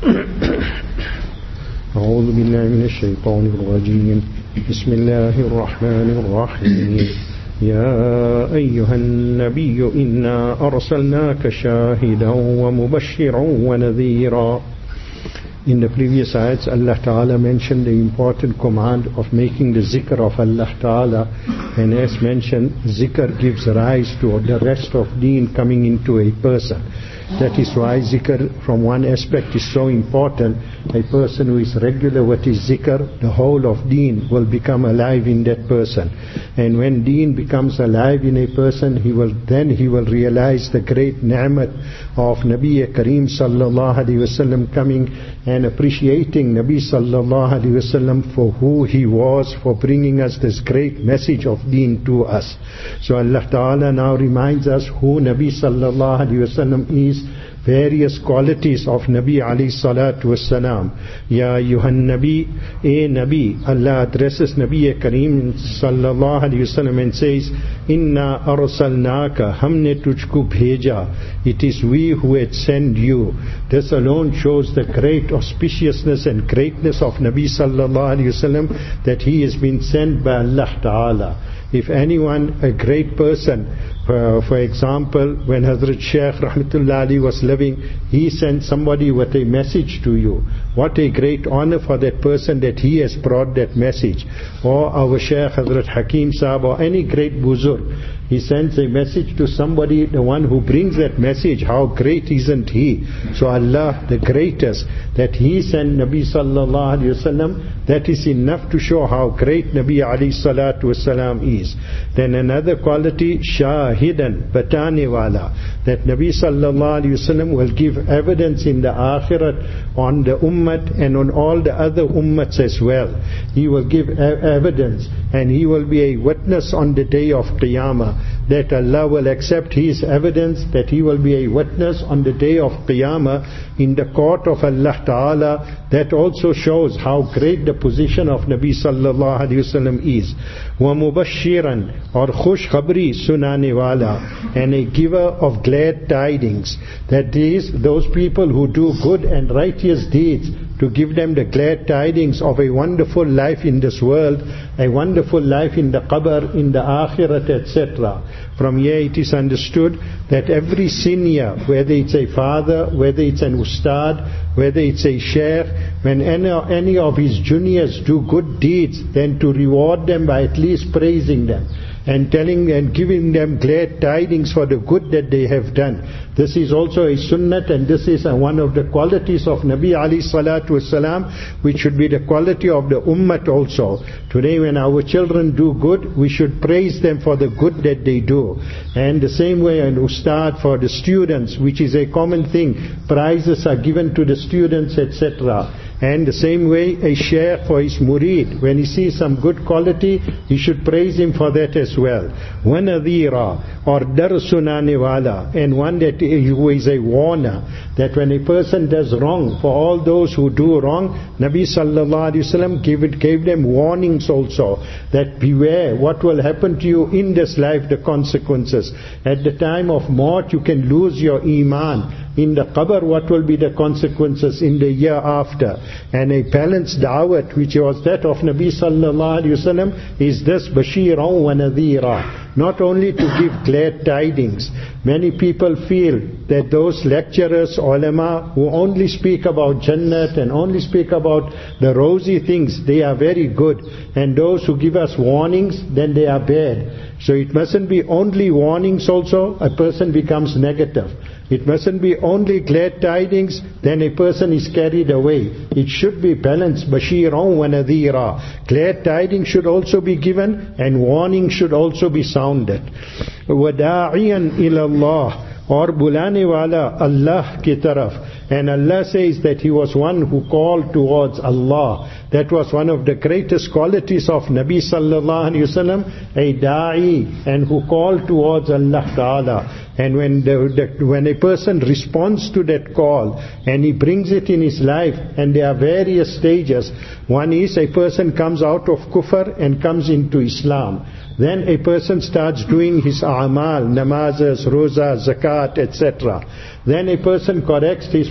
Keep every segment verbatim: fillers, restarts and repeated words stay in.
أعوذ بالله من الشيطان الرجيم بسم الله الرحمن الرحيم يا أيها النبي إنا أرسلناك شاهدا ومبشرا ونذيرا. In the previous ayats, Allah Ta'ala mentioned the important command of making the zikr of Allah Ta'ala, and as mentioned, zikr gives rise to the rest of deen coming into a person. That is why zikr from one aspect is so important. A person who is regular with his zikr, the whole of deen will become alive in that person. And when deen becomes alive in a person, he will then he will realize the great ni'mat of Nabi Kareem Sallallahu Alaihi Wasallam coming and appreciating Nabi Sallallahu Alaihi Wasallam for who he was, for bringing us this great message of deen to us. So Allah Ta'ala now reminds us who Nabi Sallallahu Alaihi Wasallam is, various qualities of Nabi alayhi salatu wassalam. Ya Yuhan Nabi, A Nabi, Allah addresses Nabi Kareem Sallallahu Alaihi Wasallam and says, Inna arsalnaka, humne tujhko bheja. It is we who had sent you. This alone shows the great auspiciousness and greatness of Nabi Sallallahu Alaihi Wasallam, that he has been sent by Allah Ta'ala. If anyone, a great person, uh, for example, when Hazrat Shaykh Rahmatullah Ali was living, he sent somebody with a message to you. What a great honor for that person that he has brought that message. Or our Shaykh Hazrat Hakim Sahab, or any great buzurg, he sends a message to somebody, the one who brings that message, how great isn't he? So Allah, the greatest, that he sent Nabi Sallallahu Alaihi Wasallam, that is enough to show how great Nabi Alayhi Salatu Wasallam is. Then another quality, shahidan, batane wala, that Nabi Sallallahu Alaihi Wasallam will give evidence in the akhirat on the ummat and on all the other ummats as well. He will give e- evidence and he will be a witness on the day of Qiyamah, that Allah will accept his evidence, that he will be a witness on the day of Qiyamah in the court of Allah Ta'ala. That also shows how great the position of Nabi Sallallahu Alaihi Wasallam is. Wa mubashiran, or khush khabri sunane wala, and a giver of glad tidings. That is, those people who do good and righteous deeds, to give them the glad tidings of a wonderful life in this world, a wonderful life in the qabr, in the akhirat, et cetera. From here it is understood that every senior, whether it's a father, whether it's an ustad, whether it's a sheikh, when any, any of his juniors do good deeds, then to reward them by at least praising them and telling and giving them glad tidings for the good that they have done. This is also a sunnat, and this is a, one of the qualities of Nabi alayhi salatu wasalam, which should be the quality of the ummat also. Today when our children do good, we should praise them for the good that they do. And the same way an ustad for the students, which is a common thing, prizes are given to the students, et cetera. And the same way a shaykh for his murid, when he sees some good quality, he should praise him for that as well. وَنَذِيرًا, or darsunane wala, and one that who is a warner, that when a person does wrong, for all those who do wrong, Nabi Sallallahu Alaihi Wasallam gave, it, gave them warnings also, that beware what will happen to you in this life, the consequences. At the time of maut you can lose your iman. In the qabr, what will be the consequences in the year after? And a balanced da'wat, which was that of Nabi Sallallahu Alaihi Wasallam, is this bashiran wa nadhira. Not only to give glad tidings. Many people feel that those lecturers, ulama, who only speak about Jannat and only speak about the rosy things, they are very good. And those who give us warnings, then they are bad. So it mustn't be only warnings also, a person becomes negative. It mustn't be only glad tidings, then a person is carried away. It should be balanced, bashiran wa nadhira. Glad tidings should also be given, and warning should also be sounded. وَدَاعِيًا إِلَى اللَّهِ, or bulane wala Allah ki taraf. And Allah says that he was one who called towards Allah. That was one of the greatest qualities of Nabi Sallallahu Alaihi Wasallam, a da'i, and who called towards Allah Ta'ala. And when the, the, when a person responds to that call and he brings it in his life, and there are various stages. One is a person comes out of kufr and comes into Islam. Then a person starts doing his a'mal, namazes, roza, zakat, et cetera. Then a person corrects his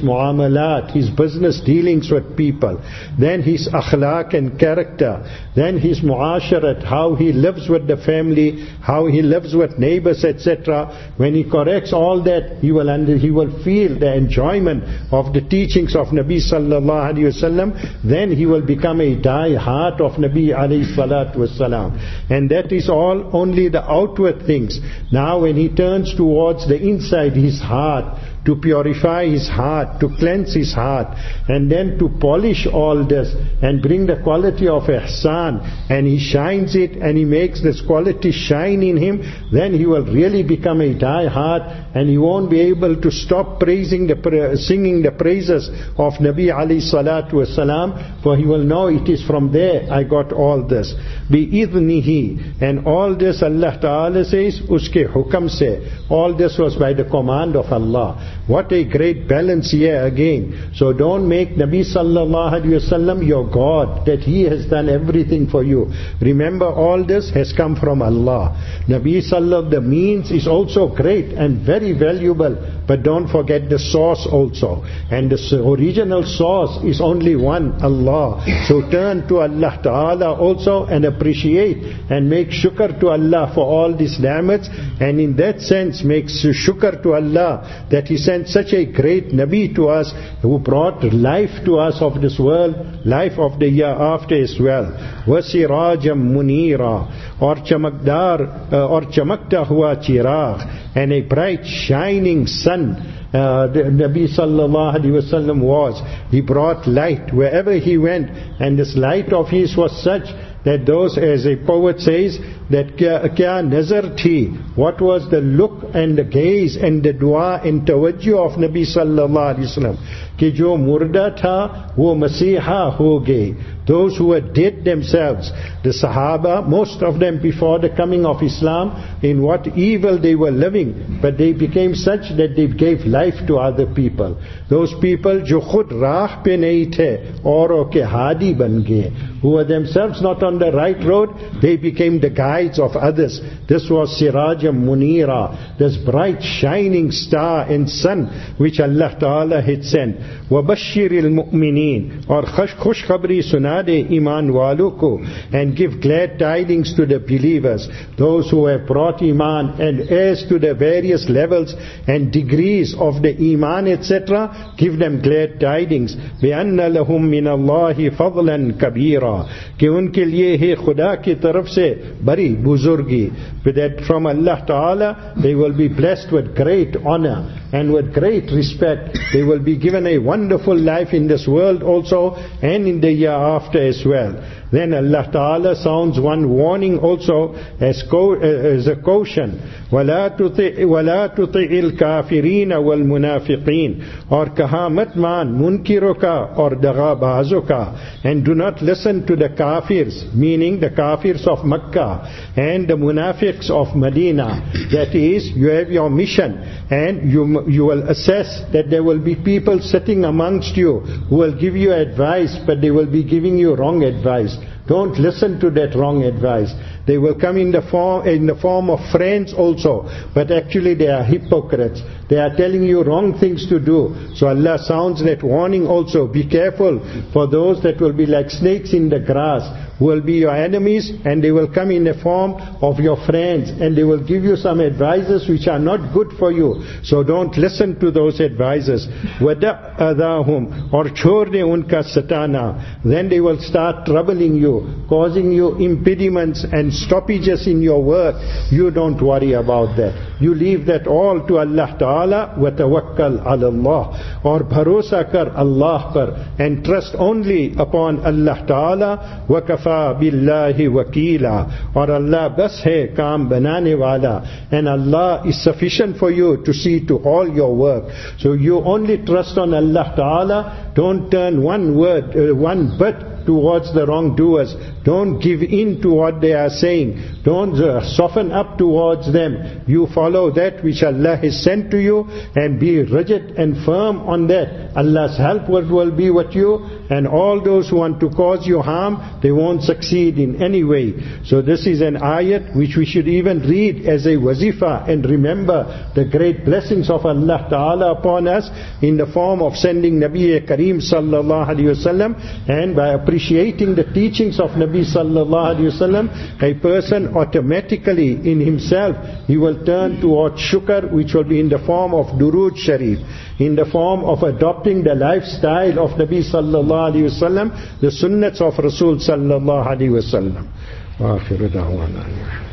muamalat, his business dealings with people. Then his akhlaq and character. Then his muasharat, how he lives with the family, how he lives with neighbors, et cetera. When he corrects all that, he will under, he will feel the enjoyment of the teachings of Nabi sallallahu alaihi wasallam. Then he will become a die heart of Nabi alayhi salatu wasalam. And that is all only the outward things. Now when he turns towards the inside, his heart, to purify his heart, to cleanse his heart, and then to polish all this and bring the quality of ihsan, and he shines it and he makes this quality shine in him, then he will really become a die heart, and he won't be able to stop praising the singing the praises of Nabi alayhi salatu wasalam, for he will know it is from there I got all this. Bi-idhnihi, and all this Allah Ta'ala says, uske hukam se, all this was by the command of Allah. What a great balance here again. So don't make Nabi sallallahu alaihi wasallam your God, that he has done everything for you. Remember, all this has come from Allah. Nabi sallallahu, the means is also great and very valuable, but don't forget the source also. And the original source is only one, Allah. So turn to Allah Ta'ala also and appreciate and make shukr to Allah for all these ni'mats, and in that sense make shukr to Allah that He sent such a great Nabi to us, who brought life to us of this world, life of the year after as well. وَسِرَاجًا مُنِيرًا, or chamakdar, uh, or chamakta hua chiragh, and a bright shining sun. Uh, the Nabi sallallahu alaihi wasallam was. He brought light wherever he went, and this light of his was such that those, as a poet says, that kya nazar thi, what was the look and the gaze and the dua and tawajjuh of Nabi sallallahu alaihi wasallam, ki jo murda tha wo masiha ho gaye. Those who were dead themselves, the Sahaba, most of them before the coming of Islam, in what evil they were living, but they became such that they gave life to other people. Those people jo khud raah pe nahi the, auro ke hadi ban gaye, who were themselves not on the right road, they became the guides of others. This was Sirajam Munira, this bright shining star and sun which Allah Ta'ala had sent. وَبَشِّرِ الْمُؤْمِنِينَ, or khush khabri sunade iman walo ko, and give glad tidings to the believers, those who have brought iman, and as to the various levels and degrees of the iman, et cetera, give them glad tidings. بِأَنَّ لَهُم مِّنَ اللَّهِ فَضْلًا كَبِيرًا, कि उनके लिए है खुदा की तरफ से बड़ी बुजुर्गी, that from Allah Ta'ala they will be blessed with great honor and with great respect. They will be given a wonderful life in this world also and in the year after as well. Then Allah Ta'ala sounds one warning also as, co- as a caution. وَلَا تُطِعِ وَلَا تُطِعِ الْكَافِرِينَ وَالْمُنَافِقِينَ, or kaha mat maan munkiro ka or daga bazo ka, and do not listen to the kafirs, meaning the kafirs of Makkah and the munafiqs of Medina. That is, you have your mission and you, you will assess that there will be people sitting amongst you who will give you advice, but they will be giving you wrong advice. Don't listen to that wrong advice. They will come in the form in the form of friends also, but actually they are hypocrites. They are telling you wrong things to do. So Allah sounds that warning also. Be careful for those that will be like snakes in the grass, who will be your enemies, and they will come in the form of your friends, and they will give you some advices which are not good for you. So don't listen to those advices. وَدَعْ أَذَاهُمْ, or chhod de unka satana. Then they will start troubling you, causing you impediments and stoppages in your work. You don't worry about that. You leave that all to Allah Ta'ala. وَتَوَكَّلْ عَلَى اللَّهِ, or bharosa kar Allah par, and trust only upon Allah Ta'ala. وَكَفَى بِاللَّهِ وَكِيلًا, or Allah bas hai kaam banane wala, and Allah is sufficient for you to see to all your work. So you only trust on Allah Ta'ala. Don't turn one word, uh, one bit towards the wrongdoers. Don't give in to what they are saying. Don't uh, soften up towards them. You follow that which Allah has sent to you and be rigid and firm on that. Allah's help will, will be with you, and all those who want to cause you harm, they won't succeed in any way. So this is an ayat which we should even read as a wazifa and remember the great blessings of Allah Ta'ala upon us in the form of sending Nabi Kareem Sallallahu Alaihi Wasallam, and by appreciating the teachings of Nabi Sallallahu Alaihi Wasallam, a person automatically in himself, he will turn towards shukr, which will be in the form of durood sharif, in the form of adopting the lifestyle of Nabi Sallallahu Alaihi Wasallam, the sunnats of Rasul Sallallahu Alaihi Wasallam. Wa akhiru da'wana.